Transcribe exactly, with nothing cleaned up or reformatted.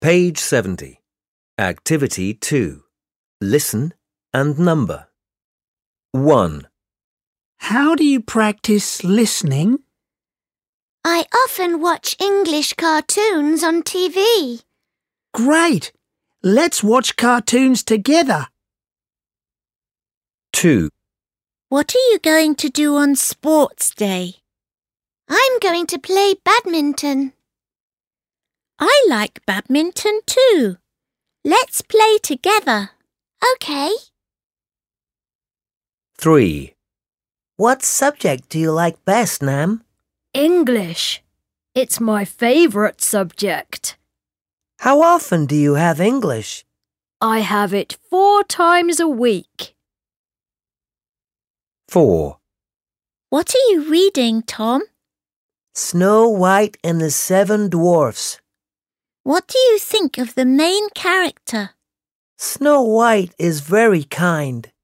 Page seventy. Activity two. Listen and number. one. How do you practice listening? I often watch English cartoons on T V. Great! Let's watch cartoons together. two. What are you going to do on Sports Day? I'm going to play badminton. I like badminton too. Let's play together. OK. three. What subject do you like best, Nam? English. It's my favourite subject. How often do you have English? I have it four times a week. four. What are you reading, Tom? Snow White and the Seven Dwarfs. What do you think of the main character? Snow White is very kind.